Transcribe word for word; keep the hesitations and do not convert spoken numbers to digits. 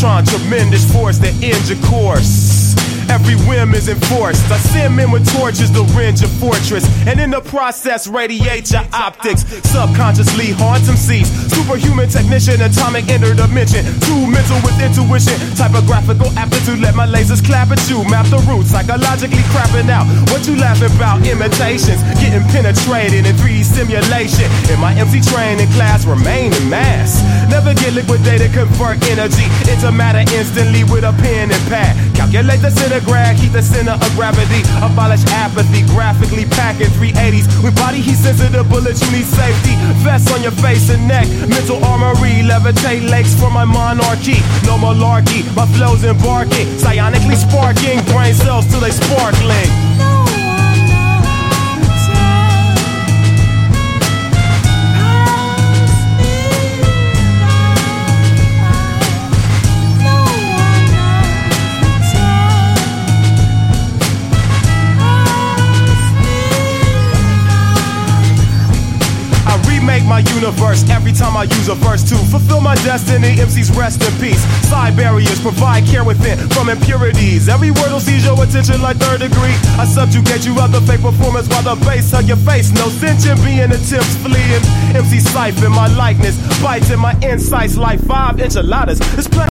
Voltron, tremendous force that ends your course. Every whim is enforced. I send men with torches to rend your fortress, and in the process radiate your optics. Subconsciously haunt M Cs. Superhuman technician, atomic interdimension. Too mental with intuition. Typographical aptitude, let my lasers clap at you. Map the roots, psychologically crapping out. What you laughing about? Imitations, getting penetrated in three D simulation. In my M C training class, remain in mass. Never get liquidated, convert energy into matter instantly with a pen and pad. Calculate the centigrade, keep the center of gravity. Abolish apathy, graphically packing three eighties. With body heat sensitive bullets, you need safety. Vest on your face and neck, mental armory. Levitate lakes for my monarchy. No malarkey, my flow's embarking. Psionically sparking, brain cells till they sparkling. Make my universe every time I use a verse to fulfill my destiny. M Cs rest in peace. Side barriers provide care within from impurities. Every word will seize your attention like third degree. I subjugate you other fake performance while the bass hug your face. No sentient being attempts fleeing. M C siphon my likeness, bites in my insights like five enchiladas. This